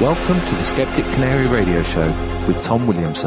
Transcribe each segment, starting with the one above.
Welcome to the Skeptic Canary Radio Show with Tom Williamson.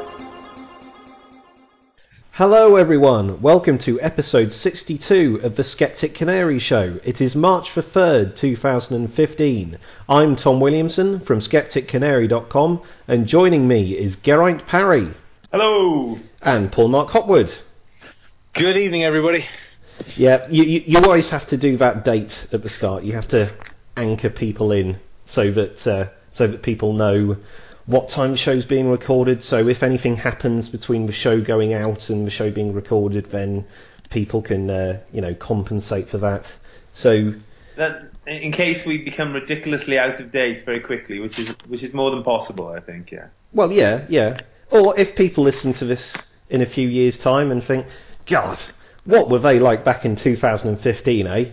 Hello everyone, welcome to episode 62 of the Skeptic Canary Show. It is March the 3rd, 2015. I'm Tom Williamson from skepticcanary.com and joining me is Geraint Parry. Hello! And Paul Mark Hopwood. Good evening everybody. Yeah, you always have to do that date at the start. You have to anchor people in so that people know what time the show's being recorded, so if anything happens between the show going out and the show being recorded, then people can compensate for that. So that, in case we become ridiculously out of date very quickly, which is more than possible, I think. Yeah. Well, yeah. Or if people listen to this in a few years' time and think, God, what were they like back in 2015, eh?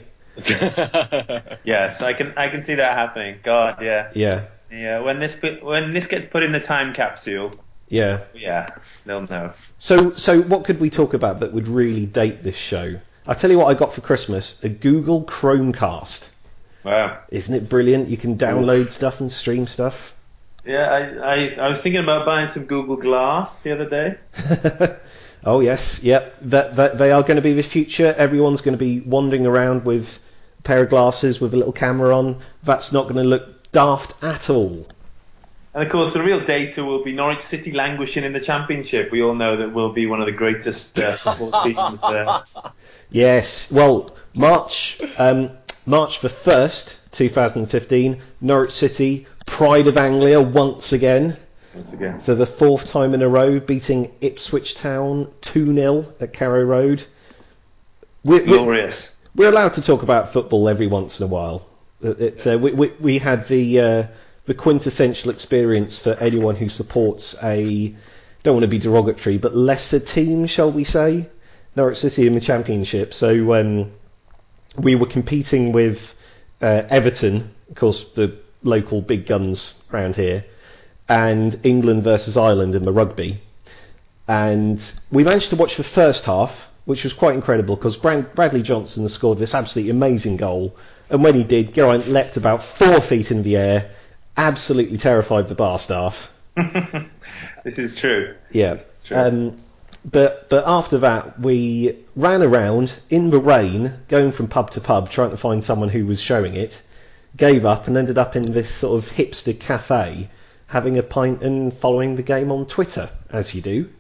Yes, I can see that happening. God, yeah. Yeah. Yeah, when this gets put in the time capsule, yeah, they'll know. So what could we talk about that would really date this show? I tell you what I got for Christmas: a Google Chromecast. Wow, isn't it brilliant? You can download stuff and stream stuff. Yeah, I was thinking about buying some Google Glass the other day. Oh yes, yep. That they are going to be the future. Everyone's going to be wandering around with a pair of glasses with a little camera on. That's not going to look daft at all. And of course, the real data will be Norwich City languishing in the Championship. We all know that we'll be one of the greatest football teams. Yes. Well, March the 1st, 2015, Norwich City, pride of Anglia once again. For the fourth time in a row, beating Ipswich Town 2-0 at Carrow Road. Glorious. We're allowed to talk about football every once in a while. We had the quintessential experience for anyone who supports a, don't want to be derogatory, but lesser team, shall we say, Norwich City in the Championship. So we were competing with Everton, of course, the local big guns around here, and England versus Ireland in the rugby. And we managed to watch the first half, which was quite incredible because Bradley Johnson scored this absolutely amazing goal. And when he did, Geraint leapt about 4 feet in the air, absolutely terrified the bar staff. This is true. Yeah. It's true. But after that, we ran around in the rain, going from pub to pub, trying to find someone who was showing it, gave up and ended up in this sort of hipster cafe, having a pint and following the game on Twitter, as you do.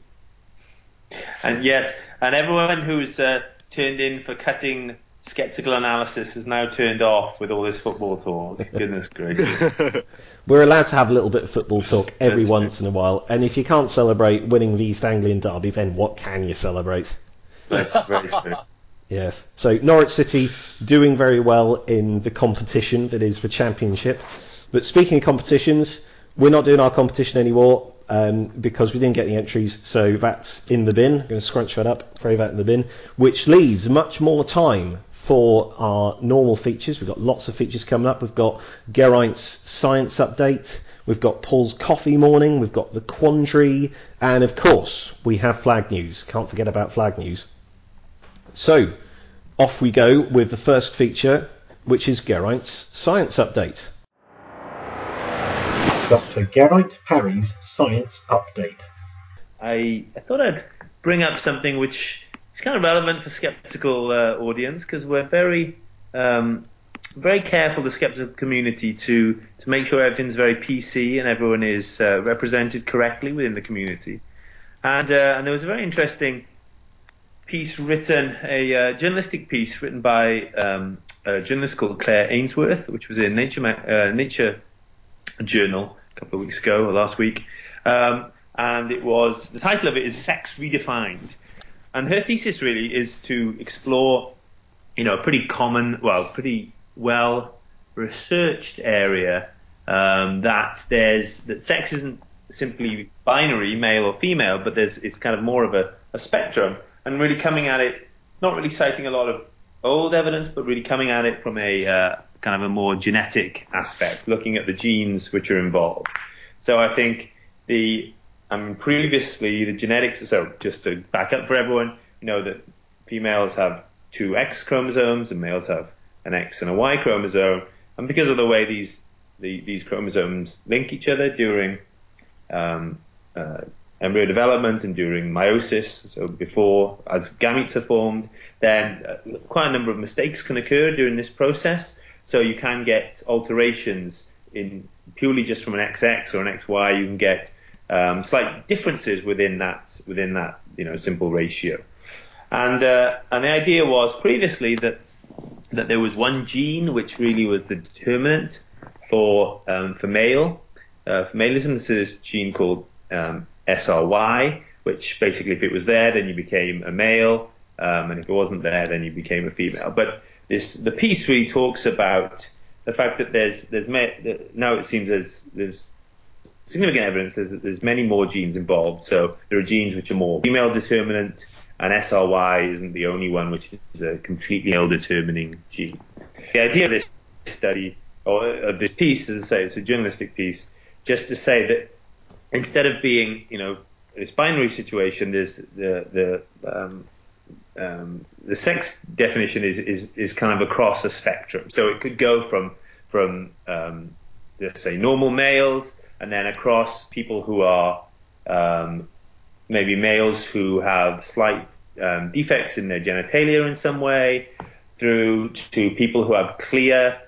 And yes, and everyone who's turned in for cutting skeptical analysis has now turned off with all this football talk. Goodness gracious. We're allowed to have a little bit of football talk every once in a while, and if you can't celebrate winning the East Anglian Derby, then what can you celebrate? That's very true. Yes. So Norwich City doing very well in the competition that is the Championship. But speaking of competitions, we're not doing our competition anymore because we didn't get the entries, so that's in the bin. I'm going to scrunch that up, throw that in the bin, which leaves much more time for our normal features. We've got lots of features coming up. We've got Geraint's science update, we've got Paul's coffee morning, we've got the quandary, and of course we have flag news. Can't forget about flag news. So off we go with the first feature, which is Geraint's science update. Dr. Geraint Parry's science update. I thought I'd bring up something which is kind of relevant for skeptical audience, because we're very careful, the skeptical community, to make sure everything's very PC and everyone is represented correctly within the community. And there was a very interesting piece written, a journalistic piece written by a journalist called Claire Ainsworth, which was in Nature Journal a couple of weeks ago or last week, and the title of it is Sex Redefined, and her thesis really is to explore, a pretty well researched area, that sex isn't simply binary, male or female, but it's kind of more of a spectrum, and really coming at it, not really citing a lot of old evidence, but really coming at it from a kind of a more genetic aspect, looking at the genes which are involved. So I think previously the genetics, so just to back up for everyone, that females have 2 X chromosomes and males have an X and a Y chromosome, and because of the way these these chromosomes link each other during embryo development and during meiosis. So before, as gametes are formed, then quite a number of mistakes can occur during this process. So you can get alterations in purely just from an XX or an XY. You can get slight differences within that simple ratio. And the idea was previously that there was one gene which really was the determinant for male for maleism. This is a gene called SRY, which basically, if it was there, then you became a male, and if it wasn't there, then you became a female. But the piece really talks about the fact that now it seems there's significant evidence there's many more genes involved. So there are genes which are more female determinant, and SRY isn't the only one which is a completely male determining gene. The idea of this study, or of this piece, as I say, it's a journalistic piece, just to say that instead of being, this binary situation, there's the sex definition is kind of across a spectrum. So it could go from let's say normal males, and then across people who are maybe males who have slight defects in their genitalia in some way, through to people who have clear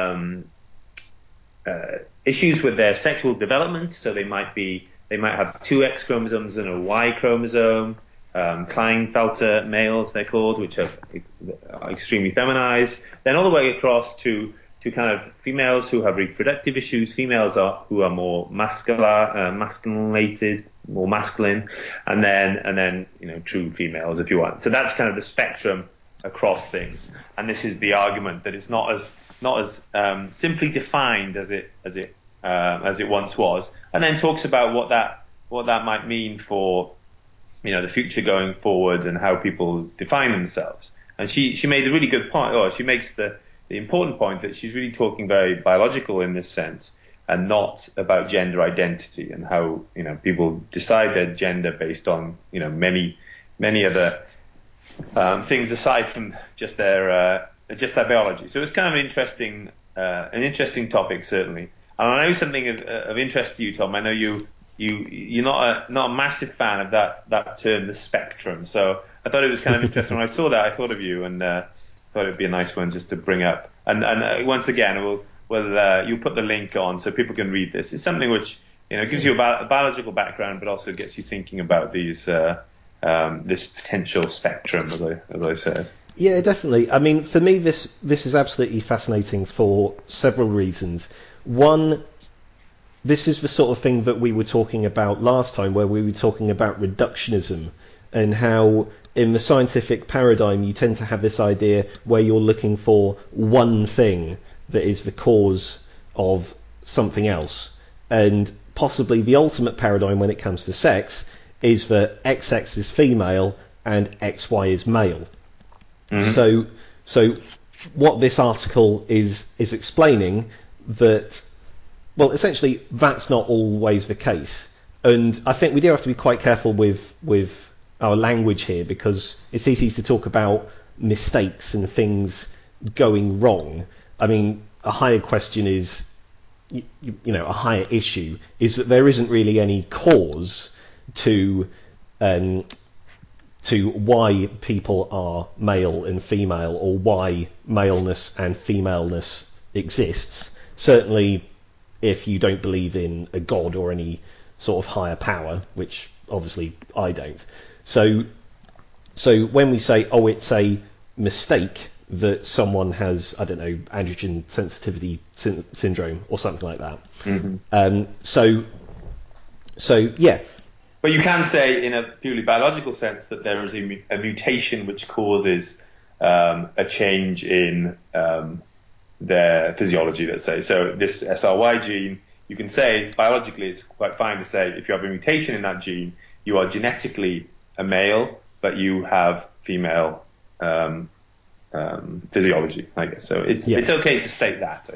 issues with their sexual development. So they might have two X chromosomes and a Y chromosome, Klinefelter males they're called, which are extremely feminized. Then all the way across to kind of females who have reproductive issues, females who are more masculinated, more masculine, and then true females, if you want. So that's kind of the spectrum across things. And this is the argument that it's not as simply defined as it once was, and then talks about what that might mean for the future going forward and how people define themselves. And she made a really good point, or she makes the important point that she's really talking very biological in this sense, and not about gender identity and how people decide their gender based on many other things aside from just their biology. So it's kind of an interesting topic, certainly. And I know something of interest to you, Tom. I know you're not a massive fan of that term, the spectrum. So I thought it was kind of interesting. When I saw that, I thought of you, and thought it'd be a nice one just to bring up. And once again, you'll put the link on so people can read this. It's something which gives you a biological background, but also gets you thinking about this potential spectrum, as I said. Yeah, definitely. I mean, for me, this is absolutely fascinating for several reasons. One, this is the sort of thing that we were talking about last time, where we were talking about reductionism and how in the scientific paradigm you tend to have this idea where you're looking for one thing that is the cause of something else. And possibly the ultimate paradigm when it comes to sex is that XX is female and XY is male. Mm-hmm. So what this article is explaining that, well, essentially that's not always the case. And I think we do have to be quite careful with our language here, because it's easy to talk about mistakes and things going wrong. I mean, a higher question is, a higher issue is that there isn't really any cause to why people are male and female, or why maleness and femaleness exists. Certainly, if you don't believe in a god or any sort of higher power, which obviously I don't. So when we say, it's a mistake that someone has, I don't know, androgen sensitivity syndrome or something like that. Mm-hmm. So yeah. But you can say, in a purely biological sense, that there is a mutation which causes a change in their physiology, let's say. So this SRY gene, you can say biologically it's quite fine to say if you have a mutation in that gene, you are genetically a male, but you have female physiology, I guess. So it's okay to state that, I think.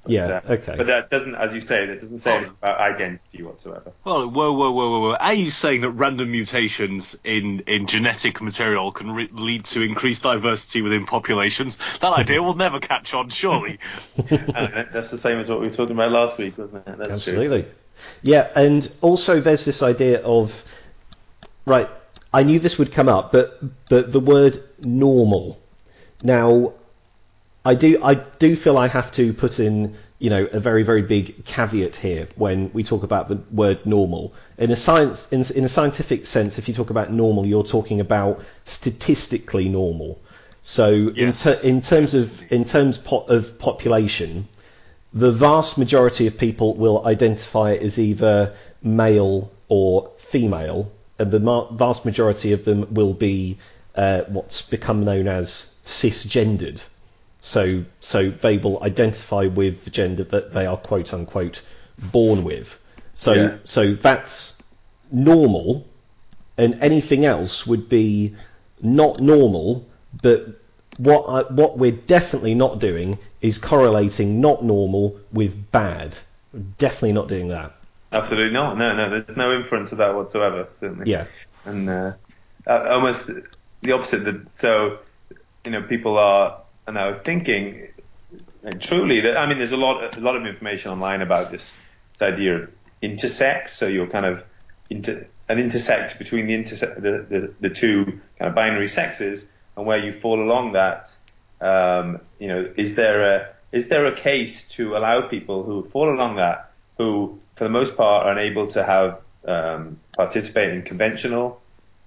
Yeah, okay. But that doesn't, as you say, that doesn't say anything about identity whatsoever. Well, whoa. Are you saying that random mutations in genetic material can lead to increased diversity within populations? That idea will never catch on, surely. That's the same as what we were talking about last week, wasn't it? That's Absolutely. true. Yeah, and also there's this idea of, right, I knew this would come up, but the word normal. Now, I do feel I have to put in, a very, very big caveat here when we talk about the word normal. In a scientific sense, if you talk about normal, you're talking about statistically normal. So Yes. in terms of population, the vast majority of people will identify it as either male or female, and the vast majority of them will be what's become known as cisgendered. So they will identify with the gender that they are quote unquote born with. So that's normal, and anything else would be not normal. But what we're definitely not doing is correlating not normal with bad. We're definitely not doing that. Absolutely not. No, there's no inference of that whatsoever, certainly. Yeah. And almost the opposite. So, people are now thinking, and truly, that there's a lot of information online about this idea of intersex. So you're kind of intersect between the two kind of binary sexes, and where you fall along that. Is there a case to allow people who fall along that, who for the most part are unable to have participate in conventional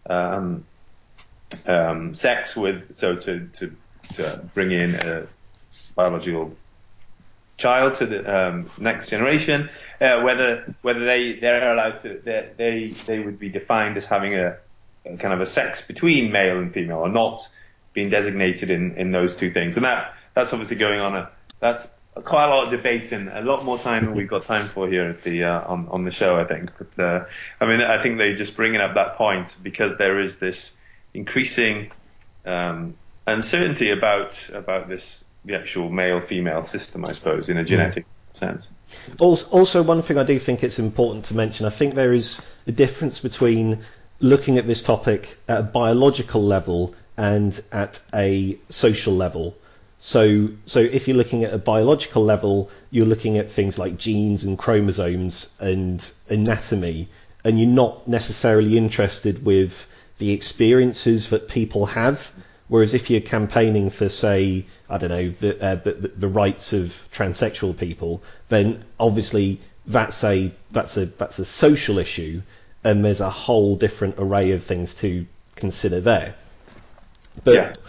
sex to bring in a biological child to the next generation, whether they're allowed to, they would be defined as having a kind of a sex between male and female, or not being designated in those two things. And that's obviously going on. That's quite a lot of debate and a lot more time than we've got time for here at the on the show, I think. But I think they're just bringing up that point because there is this increasing uncertainty about the actual male-female system, I suppose, in a genetic sense. Also, one thing I do think it's important to mention, I think there is a difference between looking at this topic at a biological level and at a social level. So if you're looking at a biological level, you're looking at things like genes and chromosomes and anatomy, and you're not necessarily interested with the experiences that people have. Whereas if you're campaigning for, say, I don't know, the rights of transsexual people, then obviously that's a social issue, and there's a whole different array of things to consider there. But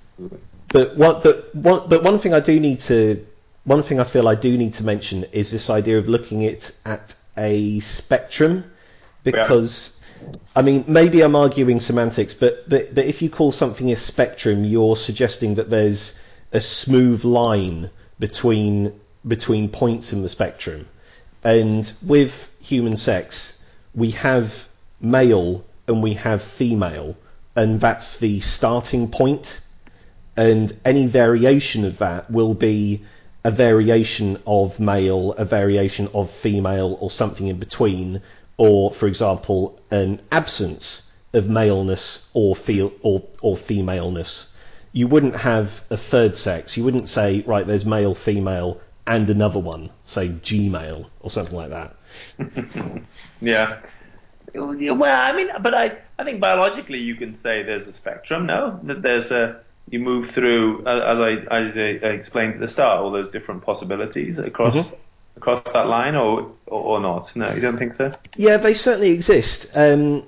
one thing I feel I do need to mention is this idea of looking at a spectrum, because. Maybe I'm arguing semantics, but if you call something a spectrum, you're suggesting that there's a smooth line between points in the spectrum. And with human sex, we have male and we have female, and that's the starting point. And any variation of that will be a variation of male, a variation of female, or something in between. Or, for example, an absence of maleness or femaleness. You wouldn't have a third sex. You wouldn't say, right, there's male, female, and another one, say Gmail or something like that. Yeah. Well, but I think biologically you can say there's a spectrum, no? That you move through, as I explained at the start, all those different possibilities across that line, or not? No, you don't think so? Yeah, they certainly exist, and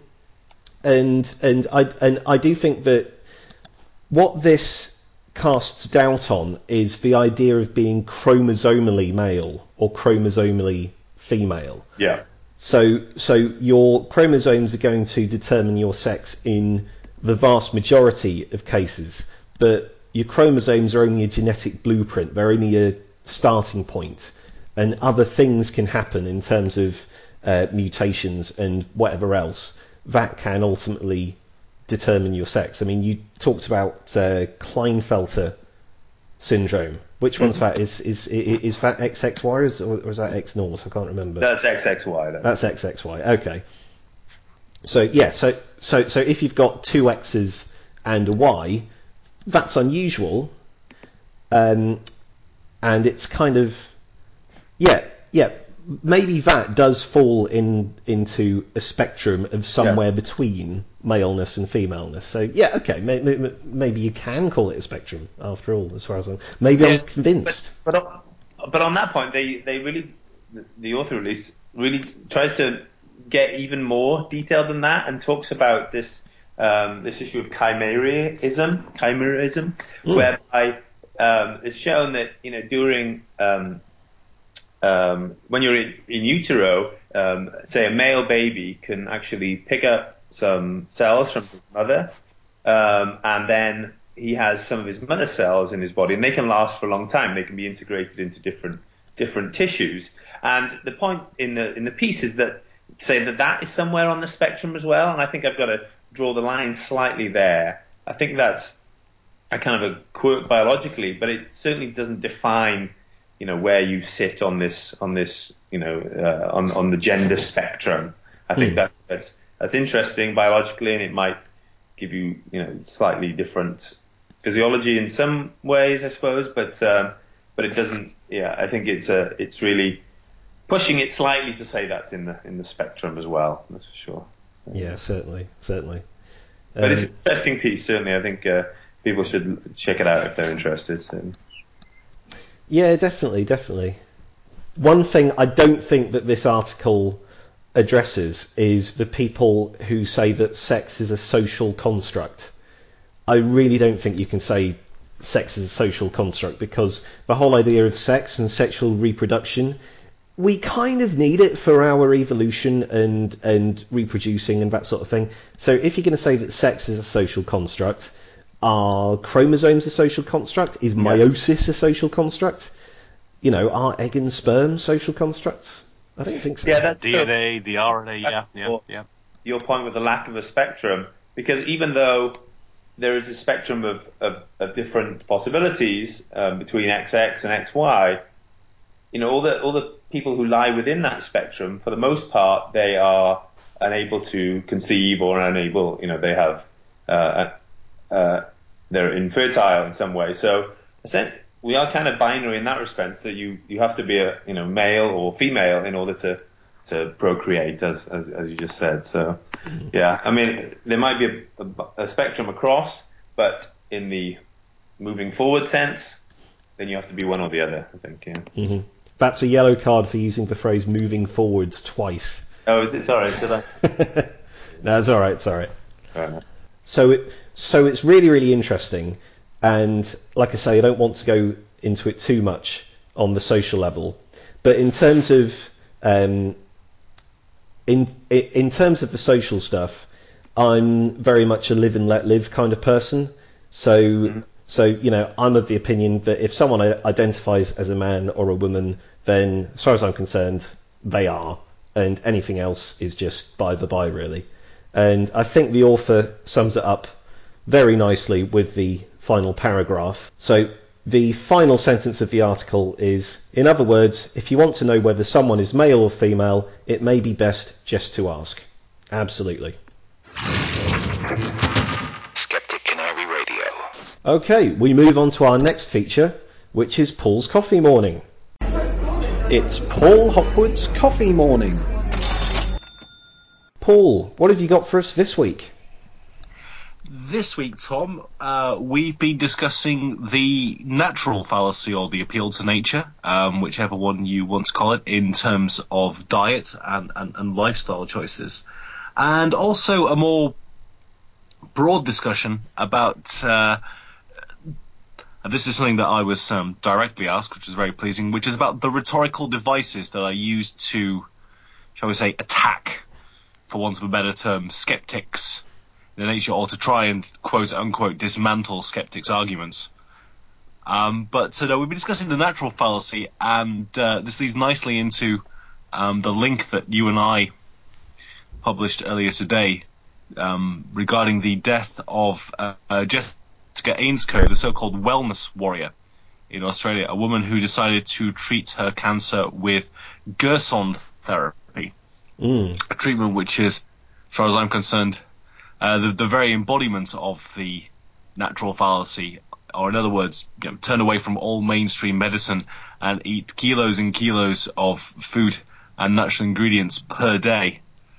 I do think that what this casts doubt on is the idea of being chromosomally male or chromosomally female. Yeah. So your chromosomes are going to determine your sex in the vast majority of cases, but your chromosomes are only a genetic blueprint. They're only a starting point. And other things can happen in terms of mutations and whatever else that can ultimately determine your sex. You talked about Klinefelter syndrome, Which one's fat? Is fat XXY or is that X naught? I can't remember. That's XXY. That's XXY. Okay. So yeah, so if you've got two X's and a Y, that's unusual, and it's kind of yeah. Maybe that does fall into a spectrum of somewhere between maleness and femaleness. So yeah, okay, maybe you can call it a spectrum after all. As far as I'm convinced. But on that point, they really, the author release really tries to get even more detailed than that and talks about this issue of chimerism, whereby it's shown that during when you're in utero, say a male baby can actually pick up some cells from his mother, and then he has some of his mother cells in his body, and they can last for a long time. They can be integrated into different tissues. And the point in the piece is that say that is somewhere on the spectrum as well. And I think I've got to draw the line slightly there. I think that's a kind of a quirk biologically, but it certainly doesn't define where you sit on this on the gender spectrum. I think that's interesting biologically, and it might give you slightly different physiology in some ways, I suppose, but it doesn't. Yeah, I think it's really pushing it slightly to say that's in the spectrum as well. That's for sure. Yeah, certainly. But it's an interesting piece. Certainly, I think people should check it out if they're interested. Yeah, definitely. One thing I don't think that this article addresses is the people who say that sex is a social construct. I really don't think you can say sex is a social construct, because the whole idea of sex and sexual reproduction, we kind of need it for our evolution and reproducing and that sort of thing. So if you're going to say that sex is a social construct, are chromosomes a social construct? Is meiosis a social construct? Are egg and sperm social constructs? I don't think so. Yeah, that's DNA, the RNA, yeah. Your point with the lack of a spectrum, because even though there is a spectrum of different possibilities between XX and XY, all the people who lie within that spectrum, for the most part, they are unable to conceive or unable, they have they're infertile in some way. So we are kind of binary in that respect. So you have to be a male or female in order to procreate, as you just said. So yeah, I mean there might be a spectrum across, but in the moving forward sense, then you have to be one or the other, I think. Yeah. Mm-hmm. That's a yellow card for using the phrase "moving forwards" twice. Oh, is it? Sorry, did I? No, it's all right. It's all right. Fair enough. So it's really, really interesting, and like I say, I don't want to go into it too much on the social level, but in terms of in terms of the social stuff, I'm very much a live and let live kind of person. So I'm of the opinion that if someone identifies as a man or a woman, then as far as I'm concerned, they are, and anything else is just by the by, really. And I think the author sums it up very nicely with the final paragraph. So the final sentence of the article is, in other words, if you want to know whether someone is male or female, it may be best just to ask. Absolutely. Skeptic Canary Radio. Okay, we move on to our next feature, which is Paul's Coffee Morning. It's Paul Hopwood's Coffee Morning. Paul, what have you got for us this week? This week, Tom, we've been discussing the natural fallacy or the appeal to nature, whichever one you want to call it, in terms of diet and lifestyle choices. And also a more broad discussion about, and this is something that I was directly asked, which is very pleasing, which is about the rhetorical devices that I use to, shall we say, attack, for want of a better term, skeptics in nature, or to try and quote-unquote dismantle skeptics' arguments. But we've been discussing the natural fallacy, and this leads nicely into the link that you and I published earlier today regarding the death of Jessica Ainscough, the so-called wellness warrior in Australia, a woman who decided to treat her cancer with Gerson therapy, a treatment which is, as far as I'm concerned, the very embodiment of the natural fallacy, or in other words, turn away from all mainstream medicine and eat kilos and kilos of food and natural ingredients per day.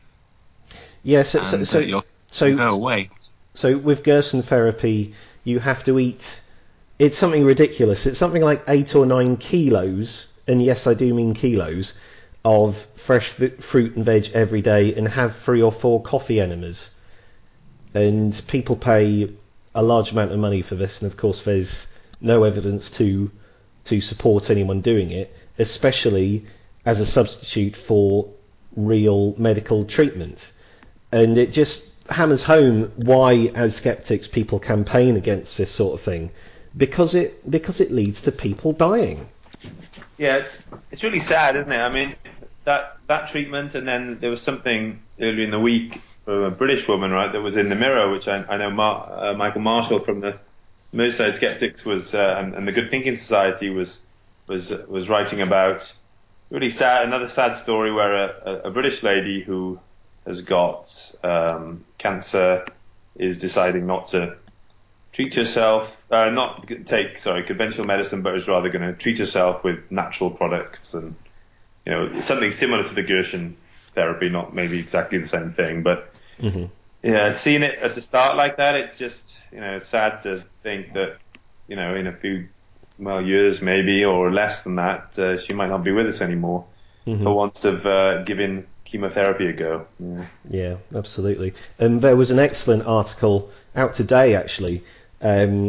Yes, you'll go away. So with Gerson therapy, you have to eat. It's something ridiculous. It's something like 8 or 9 kilos, and yes, I do mean kilos, of fresh fruit and veg every day, and have 3 or 4 coffee enemas. And people pay a large amount of money for this, and of course there's no evidence to support anyone doing it, especially as a substitute for real medical treatment. And it just hammers home why, as skeptics, people campaign against this sort of thing, because it leads to people dying. Yeah, it's really sad, isn't it? I mean, that treatment, and then there was something earlier in the week from a British woman, right, that was in the Mirror, which I know Michael Marshall from the Merseyside Skeptics was, and the Good Thinking Society was writing about. Really sad, another sad story where a British lady who has got cancer is deciding not to treat herself, not take conventional medicine, but is rather going to treat herself with natural products, and something similar to the Gerson therapy, not maybe exactly the same thing, but yeah, seeing it at the start like that, it's just sad to think that in a few years maybe, or less than that, she might not be with us anymore for want of giving chemotherapy a go. Yeah, absolutely. And there was an excellent article out today, actually, in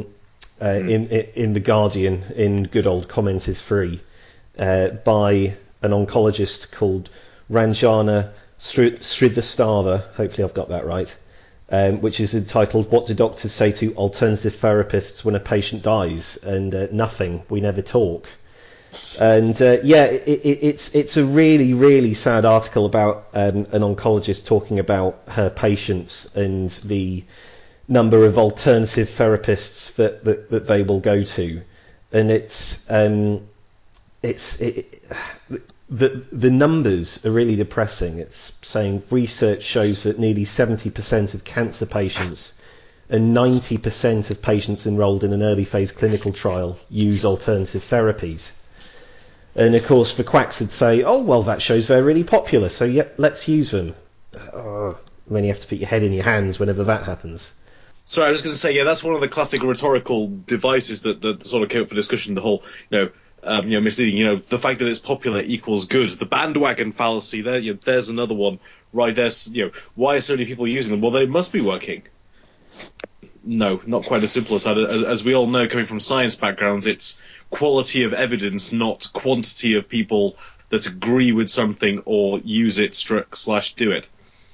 The Guardian, in good old Comment is Free, by an oncologist called Ranjana Srivastava, hopefully I've got that right, which is entitled "What Do Doctors Say to Alternative Therapists When a Patient Dies?" And nothing, we never talk. And it's a really, really sad article about an oncologist talking about her patients and the number of alternative therapists that they will go to, and the numbers are really depressing. It's saying research shows that nearly 70% of cancer patients and 90% of patients enrolled in an early phase clinical trial use alternative therapies. And of course the quacks would say, oh well, that shows they're really popular, so yeah, let's use them. And then you have to put your head in your hands whenever that happens. So I was going to say, yeah, that's one of the classic rhetorical devices that sort of came up for discussion. The whole, misleading. The fact that it's popular equals good. The bandwagon fallacy. There's another one. Right there's, why are so many people using them? Well, they must be working. No, not quite as simple as that. As we all know, coming from science backgrounds, it's quality of evidence, not quantity of people that agree with something or use it / do it.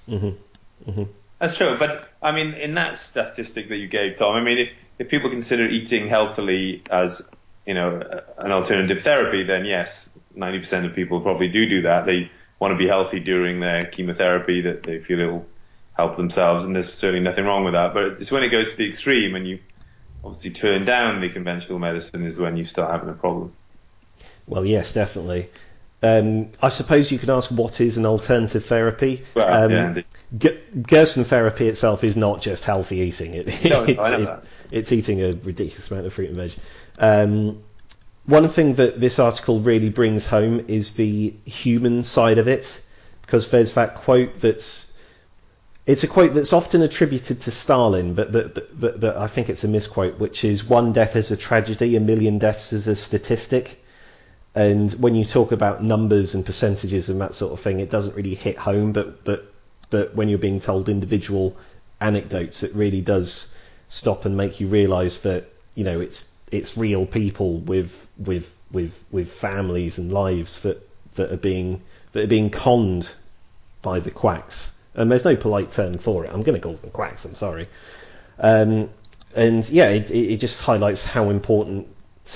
That's true, but I mean, in that statistic that you gave, Tom, I mean, if people consider eating healthily as an alternative therapy, then yes, 90% of people probably do that. They want to be healthy during their chemotherapy, that they feel it'll help themselves, and there's certainly nothing wrong with that. But it's when it goes to the extreme and you obviously turn down the conventional medicine is when you start having a problem. Well, yes, definitely. I suppose you could ask, what is an alternative therapy? Well, yeah, Gerson therapy itself is not just healthy eating. It's eating a ridiculous amount of fruit and veg. One thing that this article really brings home is the human side of it, because there's that quote it's a quote that's often attributed to Stalin, but I think it's a misquote, which is, one death is a tragedy, a million deaths is a statistic. And when you talk about numbers and percentages and that sort of thing, it doesn't really hit home, but when you're being told individual anecdotes, it really does stop and make you realise that, it's real people with families and lives that are being conned by the quacks. And there's no polite term for it. I'm going to call them quacks, I'm sorry. And yeah, it just highlights how important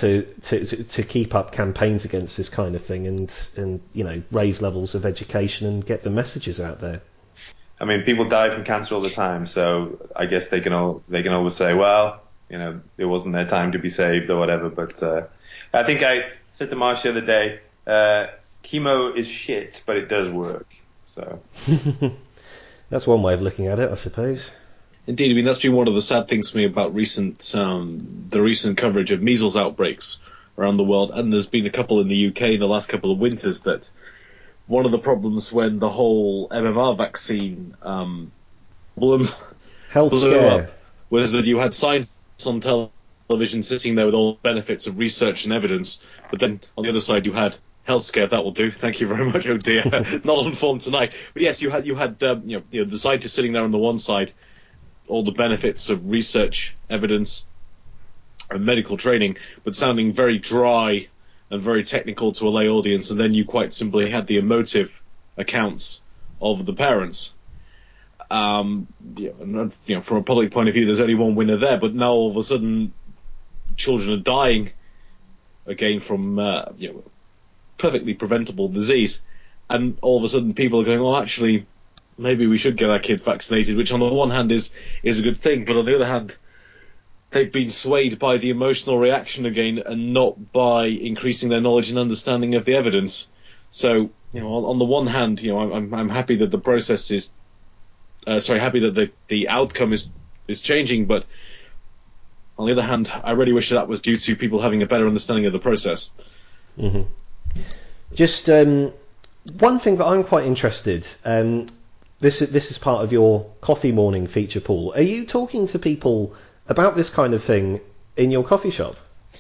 to keep up campaigns against this kind of thing, and raise levels of education and get the messages out there. I mean, people die from cancer all the time, so I guess they can always say, well, it wasn't their time to be saved or whatever. But I think I said to Marsh the other day, chemo is shit, but it does work. So that's one way of looking at it, I suppose. Indeed, I mean that's been one of the sad things for me about the recent coverage of measles outbreaks around the world, and there's been a couple in the UK in the last couple of winters. That one of the problems when the whole MMR vaccine problem health blew scare up was that you had scientists on television sitting there with all the benefits of research and evidence, but then on the other side you had health scare. That will do. Thank you very much. Oh dear, not on form tonight. But yes, you had the scientists sitting there on the one side, all the benefits of research, evidence, and medical training, but sounding very dry and very technical to a lay audience, and then you quite simply had the emotive accounts of the parents. From a public point of view, there's only one winner there, but now all of a sudden, children are dying again from perfectly preventable disease, and all of a sudden people are going, well, actually, maybe we should get our kids vaccinated, which on the one hand is a good thing, but on the other hand, they've been swayed by the emotional reaction again and not by increasing their knowledge and understanding of the evidence. So, on the one hand, I'm happy that the process is, happy that the outcome is changing, but on the other hand, I really wish that was due to people having a better understanding of the process. Mm-hmm. Just one thing that I'm quite interested. This is part of your coffee morning feature, Paul. Are you talking to people about this kind of thing in your coffee shop?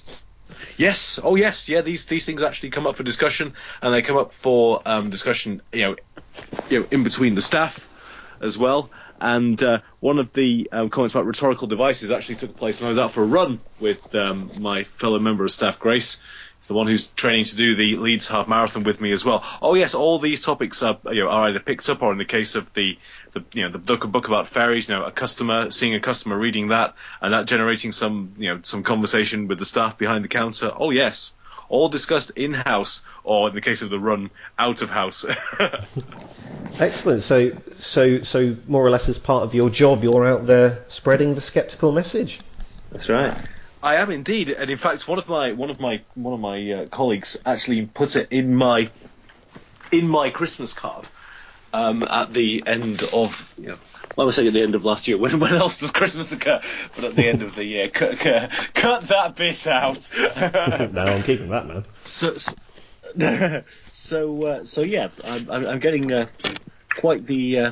Yes. Oh, yes. Yeah. These things actually come up for discussion, and they come up for discussion, in between the staff as well. And one of the comments about rhetorical devices actually took place when I was out for a run with my fellow member of staff, Grace, the one who's training to do the Leeds Half Marathon with me as well. Oh yes, all these topics are either picked up, or in the case of the book about fairies, seeing a customer reading that and that generating some conversation with the staff behind the counter. Oh yes, all discussed in house, or in the case of the run, out of house. Excellent. So more or less as part of your job, you're out there spreading the skeptical message. That's right. I am indeed, and in fact, one of my colleagues actually put it in my Christmas card at the end of I was saying at the end of last year. When else does Christmas occur? But at the end of the year, cut that bit out. No, I'm keeping that, man. So yeah, I'm getting quite the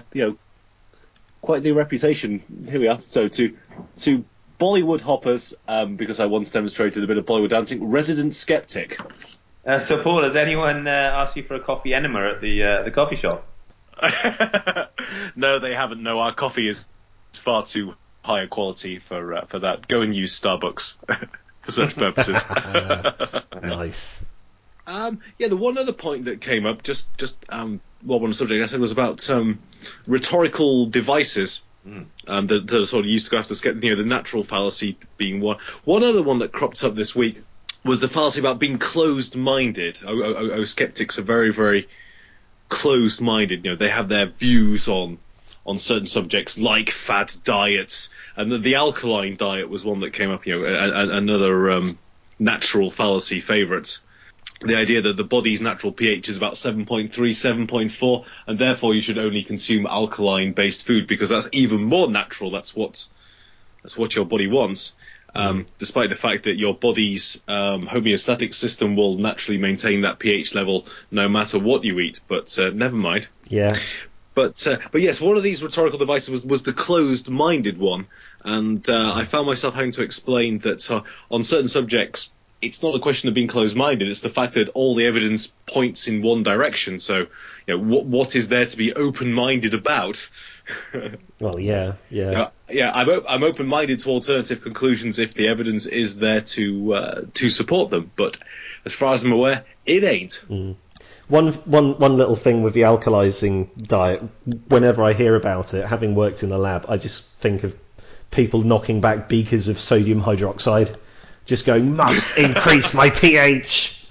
reputation. Here we are. So to Bollywood hoppers, because I once demonstrated a bit of Bollywood dancing, resident skeptic. So Paul, has anyone asked you for a coffee enema at the coffee shop? No, they haven't. No, our coffee is far too higher quality for that. Go and use Starbucks for such purposes. Nice. The one other point that came up, just on the subject, I said was about rhetorical devices. That are sort of used to go after the natural fallacy being one. One other one that cropped up this week was the fallacy about being closed-minded. Skeptics are very, very closed-minded. They have their views on certain subjects like fad diets, and the alkaline diet was one that came up. Another natural fallacy favourite. The idea that the body's natural pH is about 7.3, 7.4, and therefore you should only consume alkaline-based food because that's even more natural. That's what your body wants. Despite the fact that your body's homeostatic system will naturally maintain that pH level no matter what you eat. But never mind. Yeah. But yes, one of these rhetorical devices was the closed-minded one, and I found myself having to explain that on certain subjects, it's not a question of being closed-minded. It's the fact that all the evidence points in one direction. So, what is there to be open-minded about? Well, yeah. I'm open-minded to alternative conclusions if the evidence is there to support them. But as far as I'm aware, it ain't. Mm. One little thing with the alkalizing diet. Whenever I hear about it, having worked in a lab, I just think of people knocking back beakers of sodium hydroxide. Just going, must increase my pH.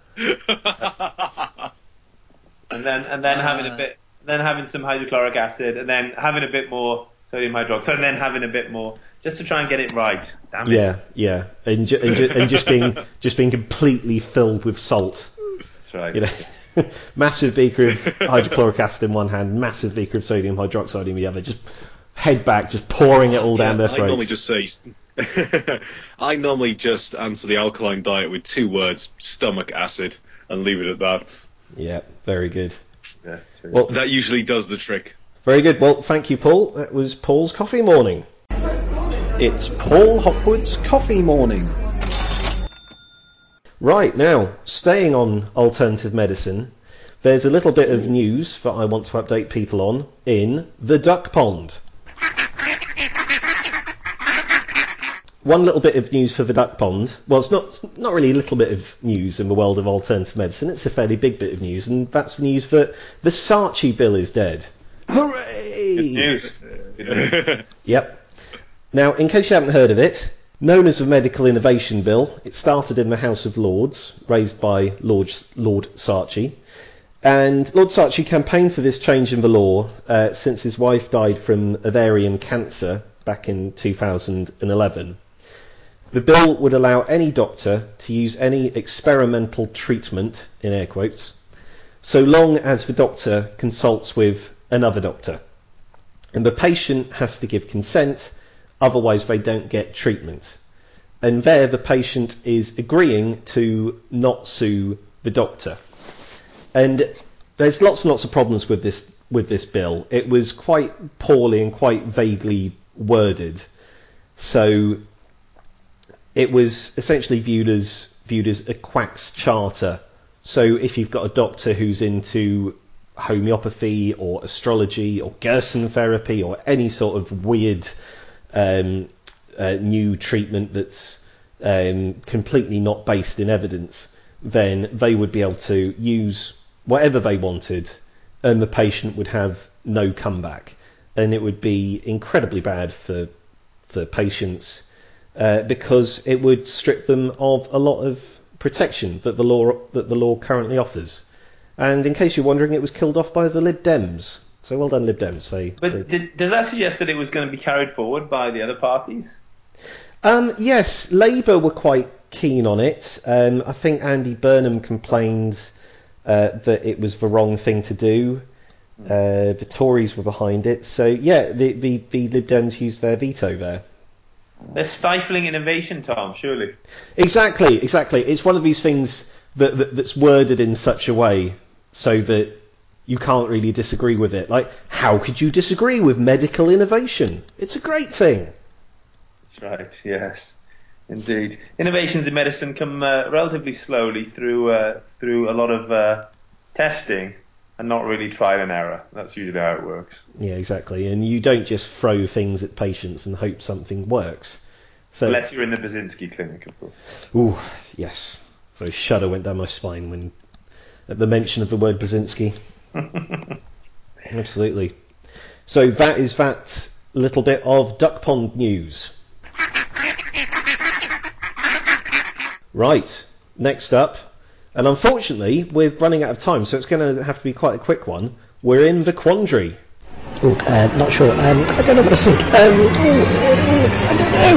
and then having some hydrochloric acid, and then having a bit more sodium hydroxide, and then having a bit more just to try and get it right. Damn it. Yeah, and just being completely filled with salt. That's right. You know, massive beaker of hydrochloric acid in one hand, massive beaker of sodium hydroxide in the other, just head back, just pouring it all down their throats. I normally just answer the alkaline diet with 2 words: stomach acid, and leave it at that. Yeah, very good. Yeah, well, that usually does the trick. Very good. Well, thank you, Paul. That was Paul's Coffee Morning. It's Paul Hopwood's Coffee Morning. Right, now, staying on alternative medicine, there's a little bit of news that I want to update people on in the duck pond. One little bit of news for the duck pond. Well, it's not really a little bit of news in the world of alternative medicine. It's a fairly big bit of news, and that's the news that the Saatchi bill is dead. Hooray! Good news. Yep. Now, in case you haven't heard of it, known as the Medical Innovation Bill, it started in the House of Lords, raised by Lord Saatchi. And Lord Saatchi campaigned for this change in the law since his wife died from ovarian cancer back in 2011. The bill would allow any doctor to use any experimental treatment, in air quotes, so long as the doctor consults with another doctor. And the patient has to give consent, otherwise they don't get treatment. And there the patient is agreeing to not sue the doctor. And there's lots and lots of problems with this bill. It was quite poorly and quite vaguely worded. So it was essentially viewed as a quack's charter. So if you've got a doctor who's into homeopathy or astrology or Gerson therapy or any sort of weird new treatment that's completely not based in evidence, then they would be able to use whatever they wanted and the patient would have no comeback. And it would be incredibly bad for patients because it would strip them of a lot of protection that the law currently offers. And in case you're wondering, it was killed off by the Lib Dems. So well done, Lib Dems. Does that suggest that it was going to be carried forward by the other parties? Yes, Labour were quite keen on it. I think Andy Burnham complained that it was the wrong thing to do. The Tories were behind it. So yeah, the Lib Dems used their veto there. They're stifling innovation, Tom, surely. Exactly. It's one of these things that's worded in such a way so that you can't really disagree with it. Like, how could you disagree with medical innovation? It's a great thing. That's right, yes. Indeed. Innovations in medicine come relatively slowly through a lot of testing and not really trial and error. That's usually how it works. Yeah, exactly. And you don't just throw things at patients and hope something works. So, unless you're in the Brzezinski clinic, of course. Ooh, yes. So a shudder went down my spine when at the mention of the word Brzezinski. Absolutely. So that is that little bit of duck pond news. Right, next up, and unfortunately we're running out of time, so it's going to have to be quite a quick one. We're in the quandary. Not sure. I don't know what to think. I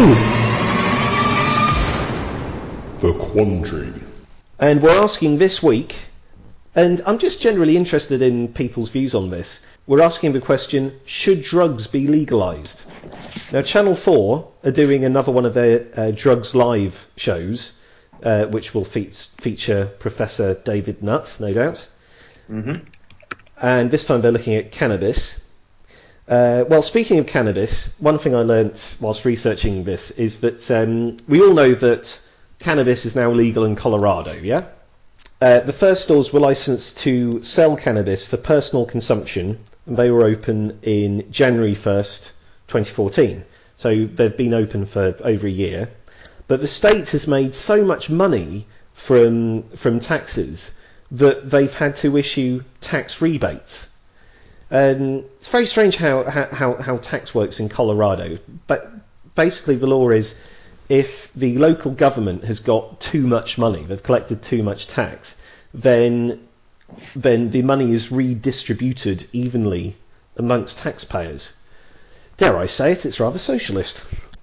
don't know. The quandary. And we're asking this week, and I'm just generally interested in people's views on this. We're asking the question, should drugs be legalised? Now, Channel 4 are doing another one of their Drugs Live shows, which will feature Professor David Nutt, no doubt. Mm-hmm. And this time they're looking at cannabis. Well, speaking of cannabis, one thing I learnt whilst researching this is that we all know that cannabis is now legal in Colorado, yeah? The first stores were licensed to sell cannabis for personal consumption, and they were open in January 1st, 2014. So they've been open for over a year. But the state has made so much money from taxes that they've had to issue tax rebates. It's very strange how tax works in Colorado. But basically the law is if the local government has got too much money, they've collected too much tax, then the money is redistributed evenly amongst taxpayers. Dare I say it, it's rather socialist.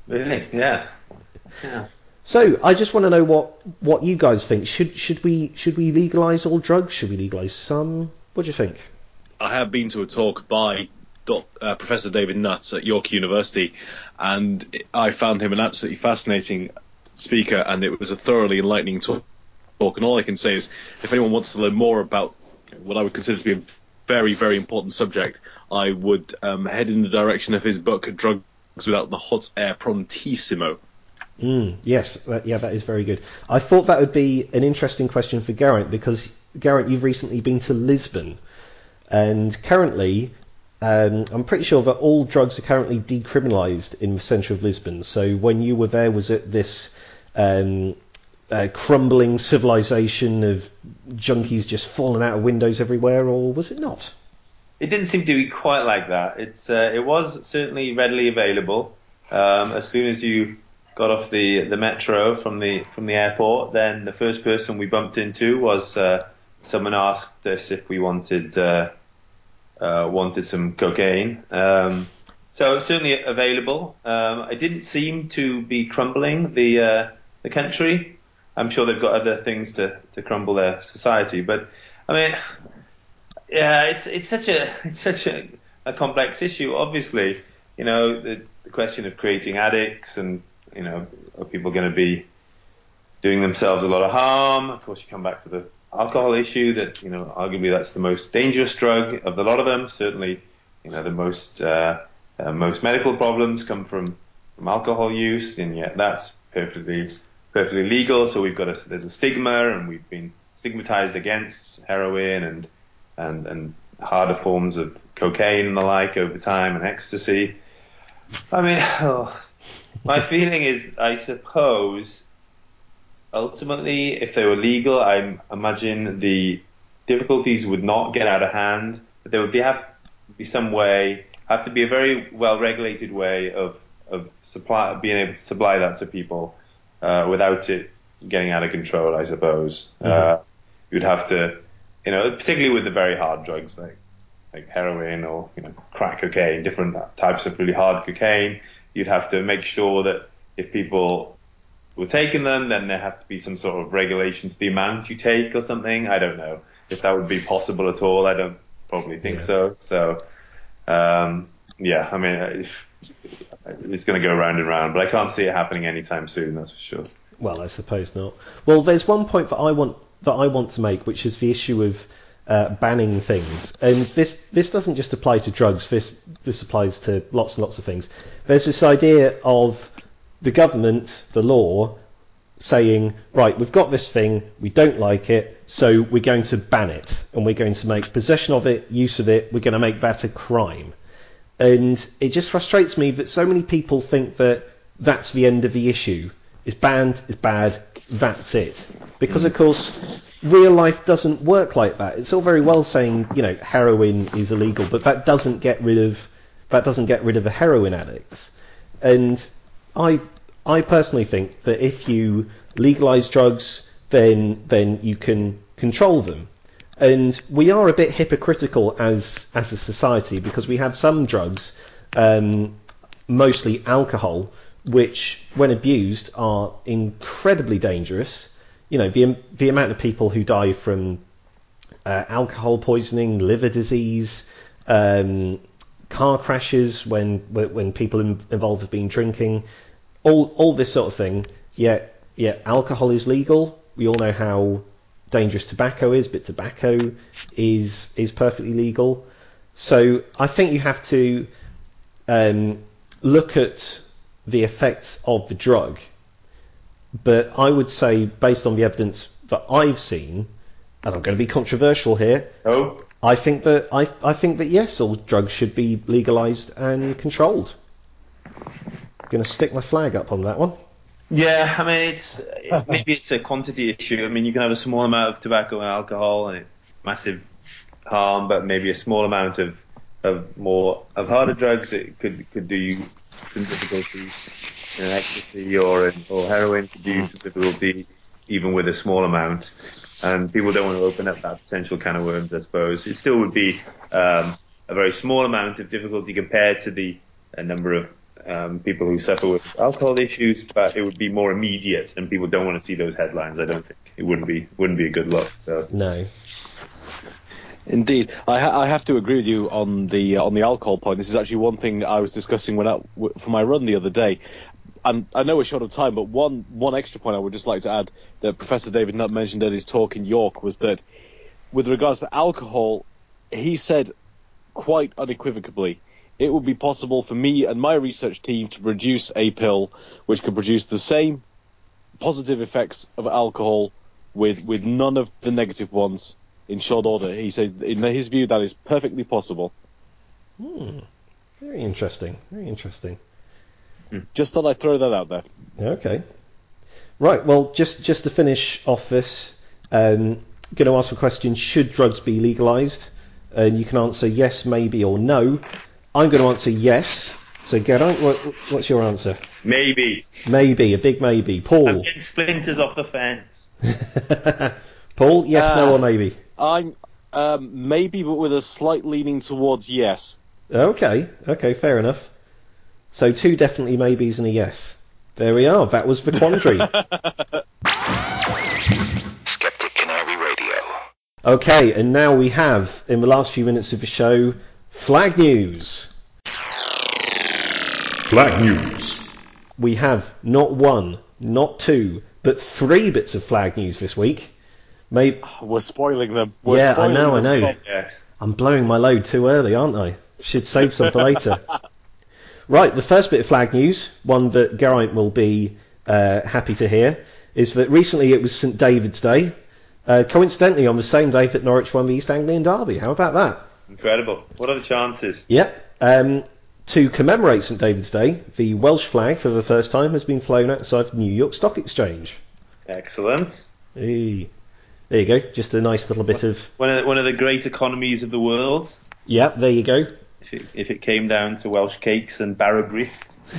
Really? Yes. Yeah. So I just want to know what you guys think. Should we legalise all drugs? Should we legalise some? What do you think? I have been to a talk by Professor David Nutt at York University, and I found him an absolutely fascinating speaker, and it was a thoroughly enlightening talk. And all I can say is, if anyone wants to learn more about what I would consider to be a very, very important subject, I would head in the direction of his book, Drugs Without the Hot Air Prontissimo. Yes, that is very good. I thought that would be an interesting question for Geraint, because, Geraint, you've recently been to Lisbon, and currently, I'm pretty sure that all drugs are currently decriminalised in the centre of Lisbon. So when you were there, was it this crumbling civilization of junkies just falling out of windows everywhere, or was it not? It didn't seem to be quite like that. It was certainly readily available. As soon as you got off the metro from the airport, then the first person we bumped into was someone asked us if we wanted some cocaine. So it's certainly available. It didn't seem to be crumbling the country. I'm sure they've got other things to crumble their society, but I mean, yeah, it's such a complex issue. Obviously, the question of creating addicts, and are people going to be doing themselves a lot of harm? Of course, you come back to the alcohol issue. That arguably that's the most dangerous drug of a lot of them. Certainly, the most medical problems come from alcohol use, and yet that's perfectly legal. So there's a stigma, and we've been stigmatized against heroin and harder forms of cocaine and the like over time, and ecstasy. I mean, my feeling is, I suppose, ultimately, if they were legal, I imagine the difficulties would not get out of hand, but there would have to be a very well-regulated way of being able to supply that to people without it getting out of control, I suppose. Mm-hmm. You'd have to, particularly with the very hard drugs like heroin or crack cocaine, different types of really hard cocaine, you'd have to make sure that if people were taking them, then there have to be some sort of regulation to the amount you take or something. I don't know if that would be possible at all. I don't probably think so. So, I mean, it's going to go round and round, but I can't see it happening anytime soon, that's for sure. Well, I suppose not. Well, there's one point that I want to make, which is the issue of banning things, and this doesn't just apply to drugs. This applies to lots and lots of things. There's this idea of the government, the law, saying, right, we've got this thing, we don't like it, so we're going to ban it, and we're going to make possession of it, use of it, we're going to make that a crime. And it just frustrates me that so many people think that that's the end of the issue. It's banned, it's bad, that's it. Because, of course, real life doesn't work like that. It's all very well saying, heroin is illegal, but that doesn't get rid of the heroin addicts. And I personally think that if you legalise drugs, then you can control them. And we are a bit hypocritical as a society, because we have some drugs, mostly alcohol, which, when abused, are incredibly dangerous. The amount of people who die from alcohol poisoning, liver disease, car crashes when people involved have been drinking, all this sort of thing. Yet alcohol is legal. We all know how dangerous tobacco is, but tobacco is perfectly legal. So I think you have to look at the effects of the drug. But I would say, based on the evidence that I've seen, and I'm going to be controversial here. Oh. I think that yes, all drugs should be legalised and controlled. I'm going to stick my flag up on that one. Yeah, I mean, maybe it's a quantity issue. I mean, you can have a small amount of tobacco and alcohol, and it's massive harm, but maybe a small amount of harder drugs, it could do you some difficulty. Ecstasy or heroin could do you some difficulty, even with a small amount. And people don't want to open up that potential can of worms, I suppose. It still would be a very small amount of difficulty compared to the number of people who suffer with alcohol issues, but it would be more immediate, and people don't want to see those headlines. I don't think it wouldn't be a good look. So. No. Indeed, I have to agree with you on the alcohol point. This is actually one thing I was discussing for my run the other day. And I know we're short of time, but one extra point I would just like to add that Professor David Nutt mentioned at his talk in York was that with regards to alcohol, he said quite unequivocally, it would be possible for me and my research team to produce a pill which could produce the same positive effects of alcohol with none of the negative ones in short order. He said, in his view, that is perfectly possible. Very interesting. Very interesting. Just thought I'd throw that out there. Okay. Right, well, just to finish off this, going to ask a question, should drugs be legalised? And you can answer yes, maybe, or no. I'm going to answer yes. So, Geraint, what's your answer? Maybe. Maybe, a big maybe. Paul? I'm getting splinters off the fence. Paul, yes, no, or maybe? I'm maybe, but with a slight leaning towards yes. Okay, fair enough. So 2 definitely maybes and a yes. There we are, that was the quandary. Skeptic Canary Radio. Okay, and now we have, in the last few minutes of the show, Flag News. Flag News. We have not 1, not 2, but 3 bits of flag news this week. We're spoiling them. I know. Yes. I'm blowing my load too early, aren't I? Should save some for later. Right, the first bit of flag news, one that Geraint will be happy to hear, is that recently it was St David's Day. Coincidentally, on the same day that Norwich won the East Anglian Derby. How about that? Incredible. What are the chances? Yep. To commemorate St David's Day, the Welsh flag for the first time has been flown outside the New York Stock Exchange. Excellent. Hey. There you go. Just a nice little bit of... One of the great economies of the world. Yeah, there you go. If it came down to Welsh cakes and Barrabrief.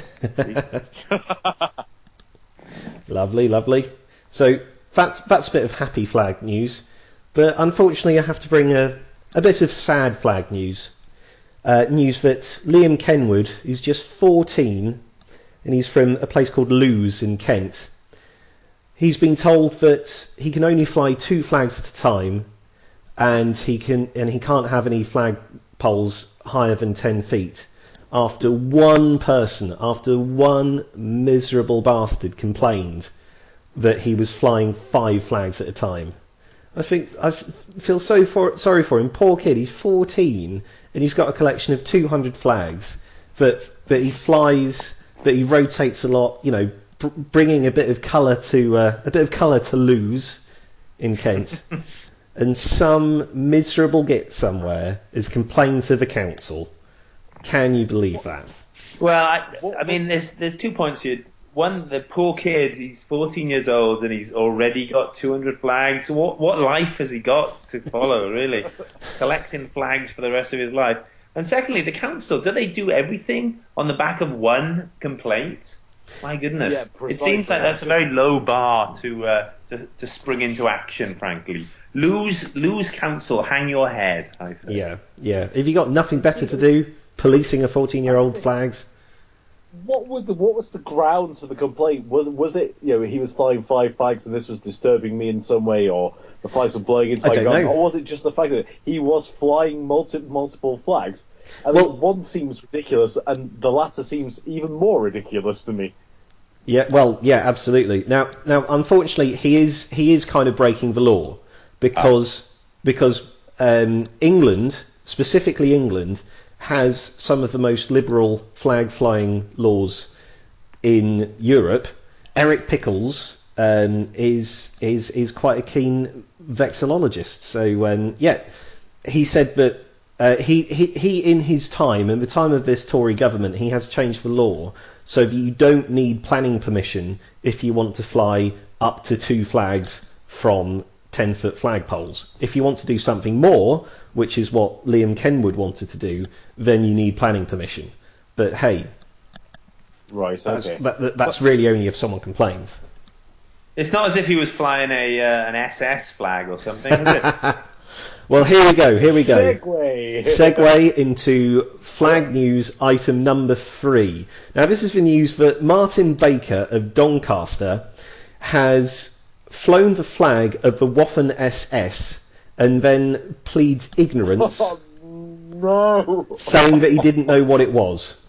Lovely. So that's a bit of happy flag news. But unfortunately I have to bring a bit of sad flag news. News that Liam Kenwood, who's just 14, and he's from a place called Lewes in Kent, he's been told that he can only fly 2 flags at a time, and he can't have any flag poles higher than 10 feet after one miserable bastard complained that he was flying 5 flags at a time. I feel so sorry for him. Poor kid, he's 14 and he's got a collection of 200 flags that he flies, that he rotates a lot, bringing a bit of colour to Lewes in Kent. And some miserable git somewhere has complained to the council. Can you believe that? Well, I mean, there's 2 points here. One, the poor kid, he's 14 years old and he's already got 200 flags. What life has he got to follow, really? Collecting flags for the rest of his life. And secondly, the council, do they do everything on the back of one complaint? My goodness. Yeah, it seems like that's a very low bar to spring into action, frankly. Lose council, hang your head, I think. Yeah. Have you got nothing better to do? Policing a 14-year-old flags? What was the grounds for the complaint? Was it he was flying 5 flags and this was disturbing me in some way, or the flags were blowing into my gun, or was it just the fact that he was flying multiple flags? And one seems ridiculous, and the latter seems even more ridiculous to me. Yeah, absolutely. Now, unfortunately, he is kind of breaking the law because England, specifically England, has some of the most liberal flag flying laws in Europe. Eric Pickles is quite a keen vexillologist. So he said that he in his time, in the time of this Tory government, he has changed the law so that you don't need planning permission if you want to fly up to 2 flags from 10-foot flagpoles. If you want to do something more, which is what Liam Kenwood wanted to do, then you need planning permission. But hey, right, okay. That's really only if someone complains. It's not as if he was flying an SS flag or something, is it? Well, here we go. Segue into flag news item number 3. Now, this is the news that Martin Baker of Doncaster has flown the flag of the Waffen SS and then pleads ignorance, no, saying that he didn't know what it was.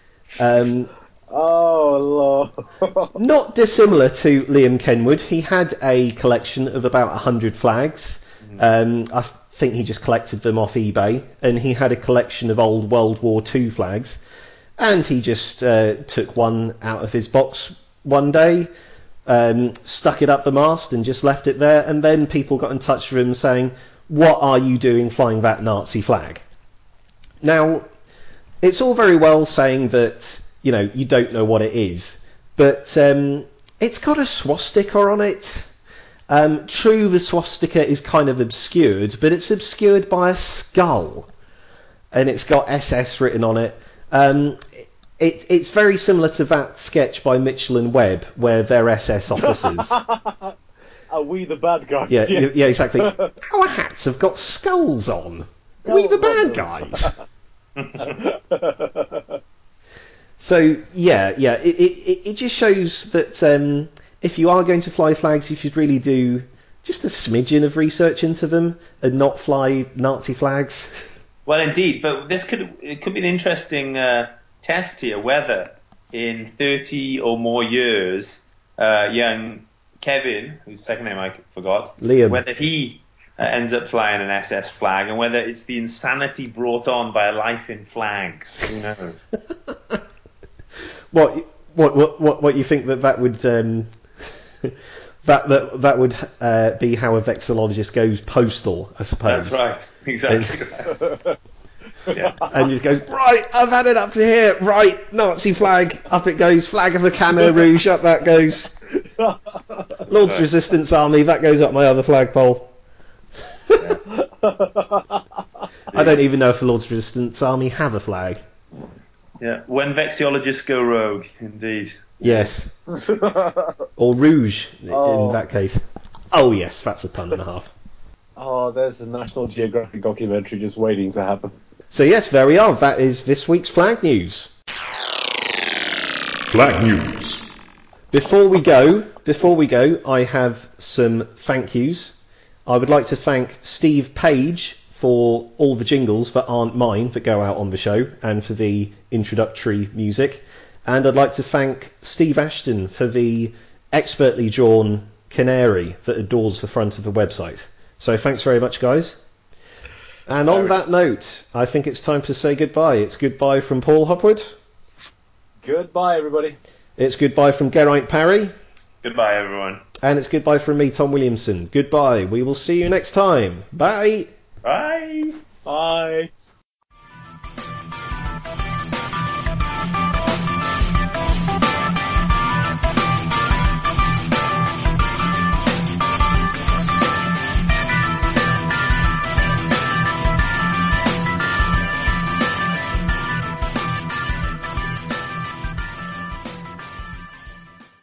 Oh, Lord. Not dissimilar to Liam Kenwood. He had a collection of about 100 flags. I think he just collected them off eBay, and he had a collection of old World War II flags, and he just took one out of his box one day, stuck it up the mast and just left it there, and then people got in touch with him saying, what are you doing flying that Nazi flag? Now, it's all very well saying that, you know, you don't know what it is, but it's got a swastika on it. True, the swastika is kind of obscured, but it's obscured by a skull, and it's got SS written on it. It's very similar to that sketch by Mitchell and Webb, where they're SS officers. Are we the bad guys? Yeah, exactly. Our hats have got skulls on. Are we the bad guys? So it just shows that if you are going to fly flags, you should really do just a smidgen of research into them and not fly Nazi flags. Well, indeed, but it could be an interesting test here whether in 30 or more years, young Kevin, whose second name I forgot, Liam, whether he ends up flying an SS flag, and whether it's the insanity brought on by a life in flags. Who knows? What you think that would that would be how a vexillologist goes postal, I suppose. That's right, exactly. Yeah. And just goes, right, I've had it up to here, right, Nazi flag, up it goes, flag of the Khmer Rouge, up that goes. Lord's Resistance Army, that goes up my other flagpole. Yeah. I don't even know if the Lord's Resistance Army have a flag. Yeah, when vexiologists go rogue, indeed. Yes. Or rouge, in that case. Oh yes, that's a pun and a half. Oh, there's a National Geographic documentary just waiting to happen. So yes, there we are. That is this week's flag news. Flag news. Before we go, I have some thank yous. I would like to thank Steve Page for all the jingles that aren't mine that go out on the show, and for the introductory music. And I'd like to thank Steve Ashton for the expertly drawn canary that adorns the front of the website. So thanks very much, guys. And on that note, I think it's time to say goodbye. It's goodbye from Paul Hopwood. Goodbye, everybody. It's goodbye from Geraint Parry. Goodbye, everyone. And it's goodbye from me, Tom Williamson. Goodbye. We will see you next time. Bye. Bye. Bye.